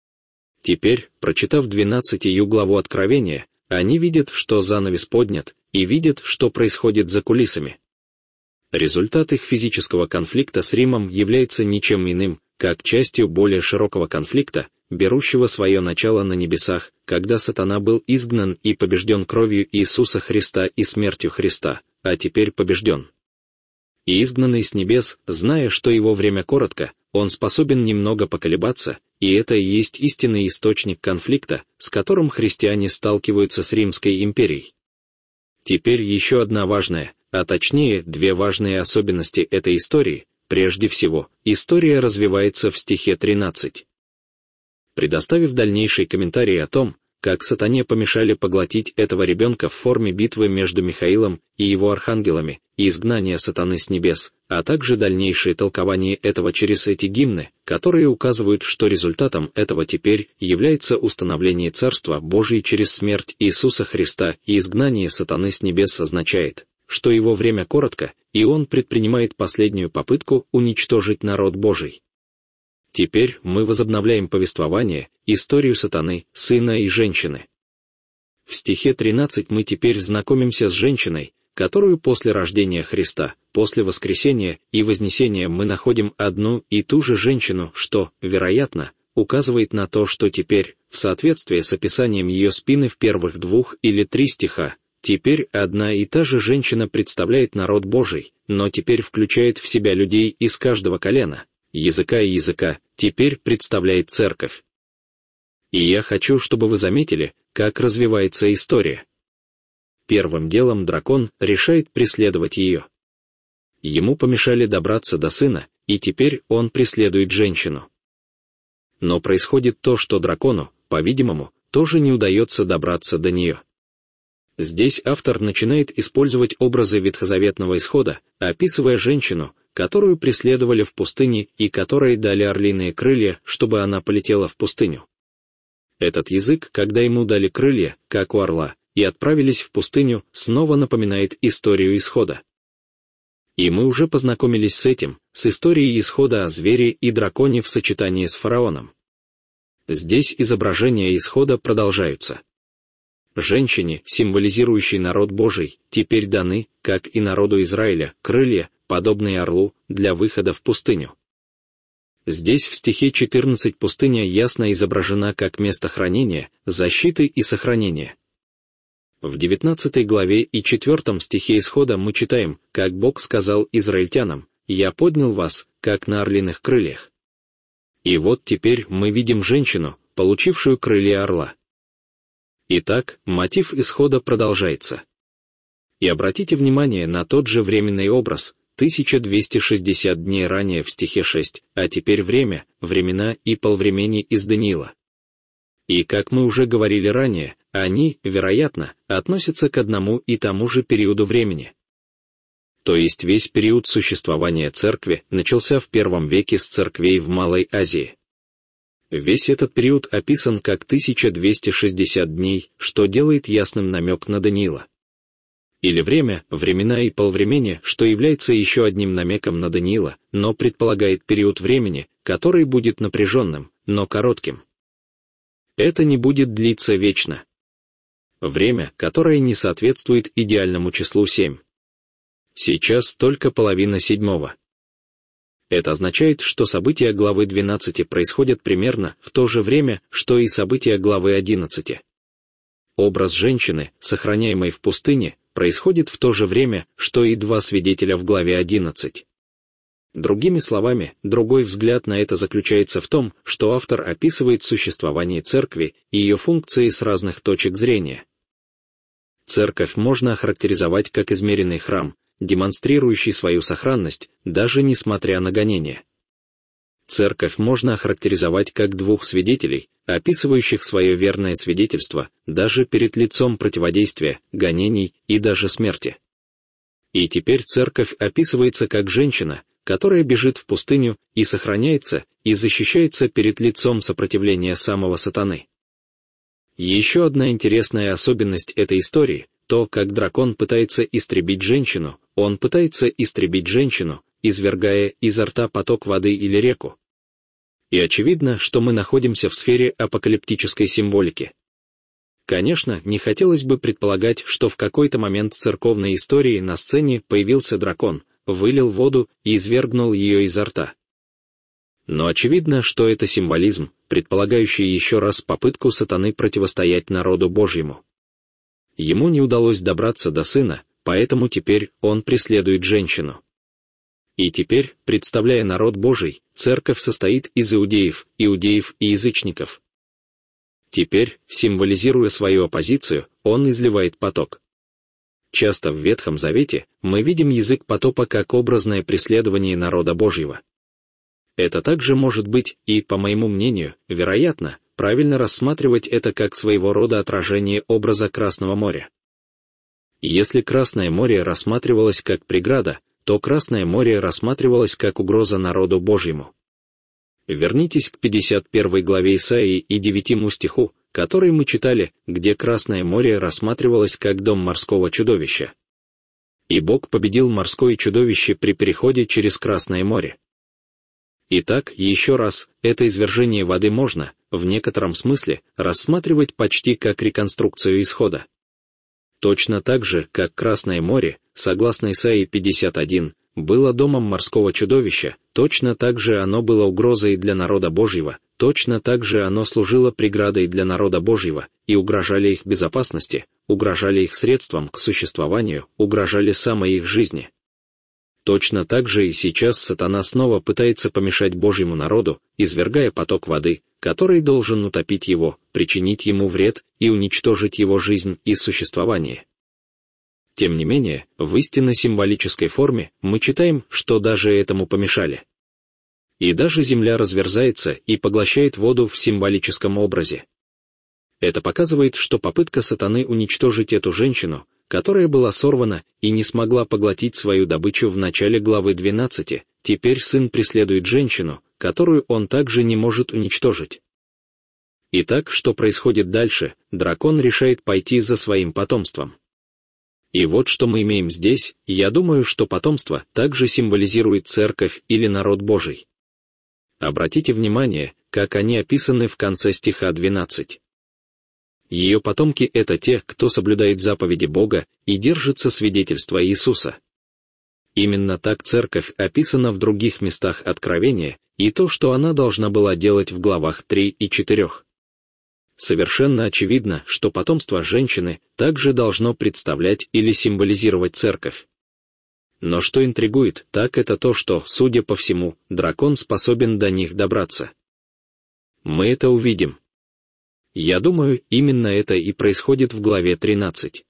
Теперь, прочитав 12 главу Откровения, они видят, что занавес поднят, и видят, что происходит за кулисами. Результат их физического конфликта с Римом является ничем иным, как частью более широкого конфликта, берущего свое начало на небесах, когда сатана был изгнан и побежден кровью Иисуса Христа и смертью Христа, а теперь побежден. И изгнанный с небес, зная, что его время коротко, он способен немного поколебаться, и это и есть истинный источник конфликта, с которым христиане сталкиваются с Римской империей. Теперь еще одна важная, а точнее, две важные особенности этой истории. Прежде всего, история развивается в стихе 13. Предоставив дальнейший комментарий о том, как сатане помешали поглотить этого ребенка в форме битвы между Михаилом и его архангелами и изгнания сатаны с небес, а также дальнейшее толкование этого через эти гимны, которые указывают, что результатом этого теперь является установление Царства Божьей через смерть Иисуса Христа и изгнание сатаны с небес означает, что его время коротко, и он предпринимает последнюю попытку уничтожить народ Божий. Теперь мы возобновляем повествование, историю сатаны, сына и женщины. В стихе 13 мы теперь знакомимся с женщиной, которую после рождения Христа, после воскресения и вознесения мы находим одну и ту же женщину, что, вероятно, указывает на то, что теперь, в соответствии с описанием ее спины в первых 2 или 3 стиха, теперь одна и та же женщина представляет народ Божий, но теперь включает в себя людей из каждого колена, языка и языка, теперь представляет церковь. И я хочу, чтобы вы заметили, как развивается история. Первым делом дракон решает преследовать ее. Ему помешали добраться до сына, и теперь он преследует женщину. Но происходит то, что дракону, по-видимому, тоже не удается добраться до нее. Здесь автор начинает использовать образы ветхозаветного исхода, описывая женщину, которую преследовали в пустыне и которой дали орлиные крылья, чтобы она полетела в пустыню. Этот язык, когда ему дали крылья, как у орла, и отправились в пустыню, снова напоминает историю исхода. И мы уже познакомились с этим, с историей исхода о звере и драконе в сочетании с фараоном. Здесь изображения исхода продолжаются. Женщине, символизирующей народ Божий, теперь даны, как и народу Израиля, крылья, подобные орлу, для выхода в пустыню. Здесь в стихе 14 пустыня ясно изображена как место хранения, защиты и сохранения. В 19 главе и 4 стихе Исхода мы читаем, как Бог сказал израильтянам: «Я поднял вас, как на орлиных крыльях». И вот теперь мы видим женщину, получившую крылья орла. Итак, мотив Исхода продолжается. И обратите внимание на тот же временный образ, 1260 дней ранее в стихе 6, а теперь время, времена и полвремени из Даниила. И, как мы уже говорили ранее, они, вероятно, относятся к одному и тому же периоду времени. То есть весь период существования церкви начался в I веке с церквей в Малой Азии. Весь этот период описан как 1260 дней, что делает ясным намек на Даниила. Или время, времена и полвремени, что является еще одним намеком на Даниила, но предполагает период времени, который будет напряженным, но коротким. Это не будет длиться вечно. Время, которое не соответствует идеальному числу 7. Сейчас только половина 7. Это означает, что события главы 12 происходят примерно в то же время, что и события главы 11. Образ женщины, сохраняемой в пустыне, происходит в то же время, что и 2 свидетеля в главе 11. Другими словами, другой взгляд на это заключается в том, что автор описывает существование церкви и ее функции с разных точек зрения. Церковь можно охарактеризовать как измеренный храм, демонстрирующий свою сохранность, даже несмотря на гонения. Церковь можно охарактеризовать как 2 свидетелей, описывающих свое верное свидетельство, даже перед лицом противодействия, гонений и даже смерти. И теперь церковь описывается как женщина, которая бежит в пустыню и сохраняется, и защищается перед лицом сопротивления самого сатаны. Еще одна интересная особенность этой истории — то, как дракон пытается истребить женщину, он пытается истребить женщину, извергая изо рта поток воды или реку. И очевидно, что мы находимся в сфере апокалиптической символики. Конечно, не хотелось бы предполагать, что в какой-то момент церковной истории на сцене появился дракон, вылил воду и извергнул ее изо рта. Но очевидно, что это символизм, предполагающий еще раз попытку сатаны противостоять народу Божьему. Ему не удалось добраться до сына, поэтому теперь он преследует женщину. И теперь, представляя народ Божий, церковь состоит из иудеев и язычников. Теперь, символизируя свою оппозицию, он изливает поток. Часто в Ветхом Завете мы видим язык потопа как образное преследование народа Божьего. Это также может быть, и, по моему мнению, вероятно, правильно рассматривать это как своего рода отражение образа Красного моря. Если Красное море рассматривалось как преграда, то Красное море рассматривалось как угроза народу Божьему. Вернитесь к 51 главе Исаии и 9 стиху, который мы читали, где Красное море рассматривалось как дом морского чудовища. И Бог победил морское чудовище при переходе через Красное море. Итак, еще раз, это извержение воды можно, в некотором смысле, рассматривать почти как реконструкцию исхода. Точно так же, как Красное море, согласно Исаии 51, было домом морского чудовища, точно так же оно было угрозой для народа Божьего, точно так же оно служило преградой для народа Божьего, и угрожали их безопасности, угрожали их средствам к существованию, угрожали самой их жизни. Точно так же и сейчас сатана снова пытается помешать Божьему народу, извергая поток воды, который должен утопить его, причинить ему вред и уничтожить его жизнь и существование. Тем не менее, в истинно символической форме мы читаем, что даже этому помешали. И даже земля разверзается и поглощает воду в символическом образе. Это показывает, что попытка сатаны уничтожить эту женщину, которая была сорвана и не смогла поглотить свою добычу в начале главы 12, теперь сын преследует женщину, которую он также не может уничтожить. Итак, что происходит дальше? Дракон решает пойти за своим потомством. И вот что мы имеем здесь, я думаю, что потомство также символизирует церковь или народ Божий. Обратите внимание, как они описаны в конце стиха 12. Ее потомки — это те, кто соблюдает заповеди Бога и держится свидетельства Иисуса. Именно так церковь описана в других местах Откровения, и то, что она должна была делать в главах 3 и 4. Совершенно очевидно, что потомство женщины также должно представлять или символизировать церковь. Но что интригует, так это то, что, судя по всему, дракон способен до них добраться. Мы это увидим. Я думаю, именно это и происходит в главе 13.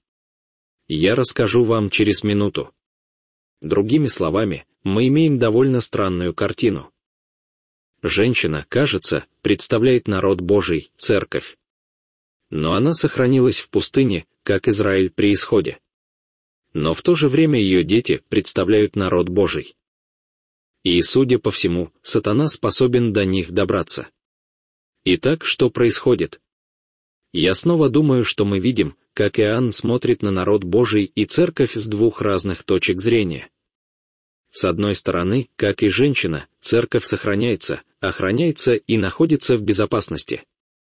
Я расскажу вам через минуту. Другими словами, мы имеем довольно странную картину. Женщина, кажется, представляет народ Божий, церковь. Но она сохранилась в пустыне, как Израиль при исходе. Но в то же время ее дети представляют народ Божий. И, судя по всему, сатана способен до них добраться. Итак, что происходит? Я снова думаю, что мы видим, как Иоанн смотрит на народ Божий и церковь с двух разных точек зрения. С одной стороны, как и женщина, церковь сохраняется, охраняется и находится в безопасности.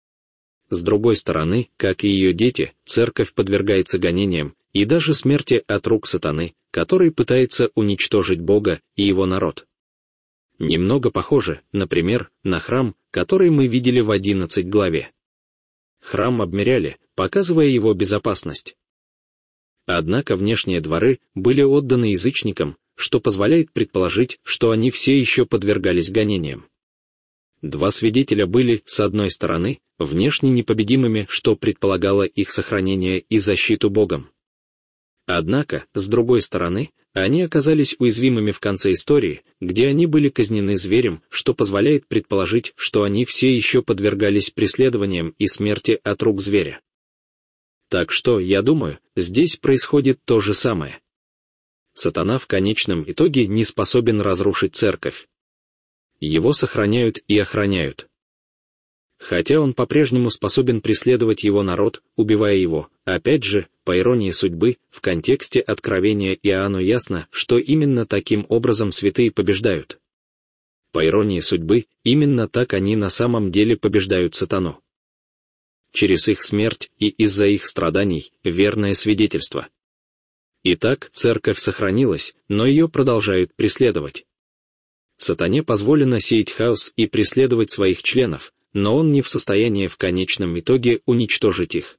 С другой стороны, как и ее дети, церковь подвергается гонениям и даже смерти от рук сатаны, который пытается уничтожить Бога и его народ. Немного похоже, например, на храм, который мы видели в 11 главе. Храм обмеряли, показывая его безопасность. Однако внешние дворы были отданы язычникам, что позволяет предположить, что они все еще подвергались гонениям. Два свидетеля были, с одной стороны, внешне непобедимыми, что предполагало их сохранение и защиту Богом. Однако, с другой стороны, они оказались уязвимыми в конце истории, где они были казнены зверем, что позволяет предположить, что они все еще подвергались преследованиям и смерти от рук зверя. Так что, я думаю, здесь происходит то же самое. Сатана в конечном итоге не способен разрушить церковь. Его сохраняют и охраняют. Хотя он по-прежнему способен преследовать его народ, убивая его, опять же, по иронии судьбы, в контексте Откровения Иоанну ясно, что именно таким образом святые побеждают. По иронии судьбы, именно так они на самом деле побеждают сатану. Через их смерть и из-за их страданий, верное свидетельство. Итак, церковь сохранилась, но ее продолжают преследовать. Сатане позволено сеять хаос и преследовать своих членов, но он не в состоянии в конечном итоге уничтожить их.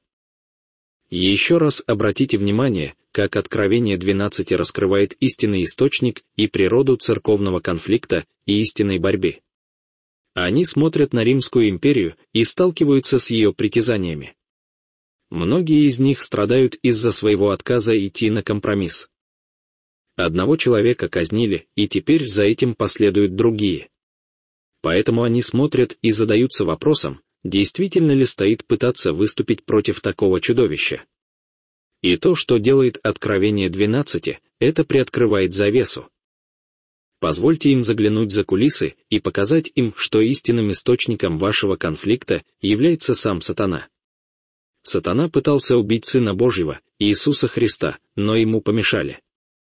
Еще раз обратите внимание, как Откровение 12 раскрывает истинный источник и природу церковного конфликта и истинной борьбы. Они смотрят на Римскую империю и сталкиваются с ее притязаниями. Многие из них страдают из-за своего отказа идти на компромисс. Одного человека казнили, и теперь за этим последуют другие. Поэтому они смотрят и задаются вопросом, действительно ли стоит пытаться выступить против такого чудовища. И то, что делает Откровение 12, это приоткрывает завесу. Позвольте им заглянуть за кулисы и показать им, что истинным источником вашего конфликта является сам сатана. Сатана пытался убить Сына Божьего, Иисуса Христа, но ему помешали.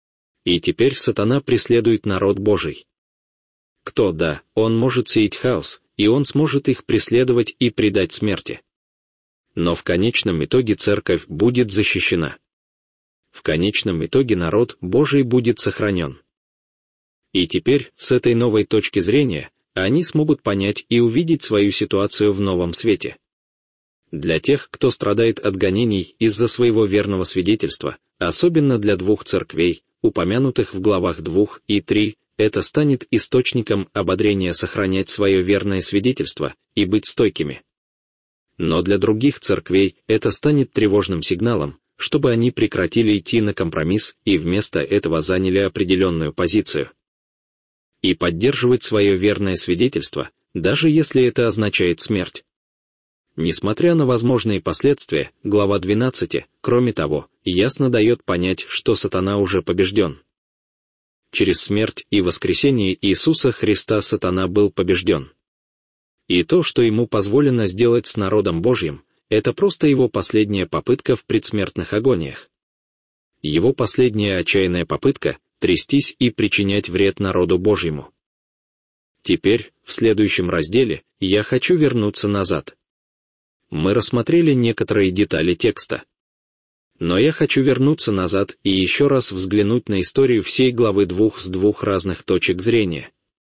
И теперь сатана преследует народ Божий. Кто, да, он может сеять хаос, и он сможет их преследовать и предать смерти. Но в конечном итоге церковь будет защищена. В конечном итоге народ Божий будет сохранен. И теперь, с этой новой точки зрения, они смогут понять и увидеть свою ситуацию в новом свете. Для тех, кто страдает от гонений из-за своего верного свидетельства, особенно для двух церквей, упомянутых в главах 2 и 3, это станет источником ободрения сохранять свое верное свидетельство и быть стойкими. Но для других церквей это станет тревожным сигналом, чтобы они прекратили идти на компромисс и вместо этого заняли определенную позицию. И поддерживать свое верное свидетельство, даже если это означает смерть. Несмотря на возможные последствия, глава 12, кроме того, ясно дает понять, что сатана уже побежден. Через смерть и воскресение Иисуса Христа сатана был побежден. И то, что ему позволено сделать с народом Божьим, это просто его последняя попытка в предсмертных агониях. Его последняя отчаянная попытка — трястись и причинять вред народу Божьему. Теперь, в следующем разделе, я хочу вернуться назад. Мы рассмотрели некоторые детали текста. Но я хочу вернуться назад и еще раз взглянуть на историю всей главы 2 с двух разных точек зрения.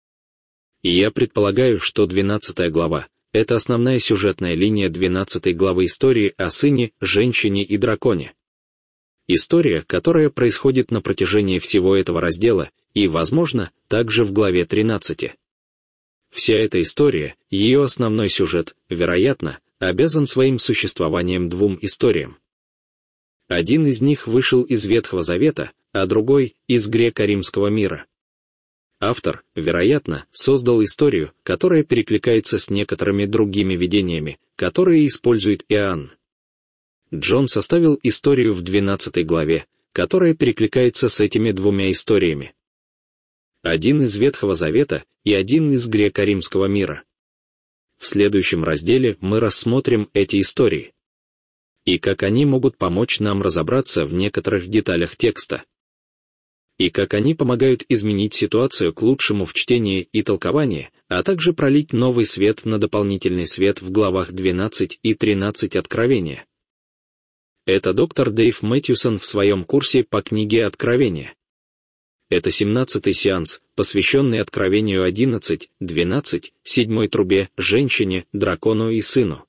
И я предполагаю, что 12 глава — это основная сюжетная линия 12 главы истории о сыне, женщине и драконе. История, которая происходит на протяжении всего этого раздела и, возможно, также в главе 13. Вся эта история, ее основной сюжет, вероятно, обязан своим существованием двум историям. Один из них вышел из Ветхого Завета, а другой — из греко-римского мира. Автор, вероятно, создал историю, которая перекликается с некоторыми другими видениями, которые использует Иоанн. Джон составил историю в 12 главе, которая перекликается с этими двумя историями. Один из Ветхого Завета и один из греко-римского мира. В следующем разделе мы рассмотрим эти истории и как они могут помочь нам разобраться в некоторых деталях текста, и как они помогают изменить ситуацию к лучшему в чтении и толковании, а также пролить новый свет на дополнительный свет в главах 12 и 13 Откровения. Это доктор Дэйв Мэтьюсон в своем курсе по книге Откровения. Это 17-й сеанс, посвященный Откровению 11, 12, 7 трубе, женщине, дракону и сыну.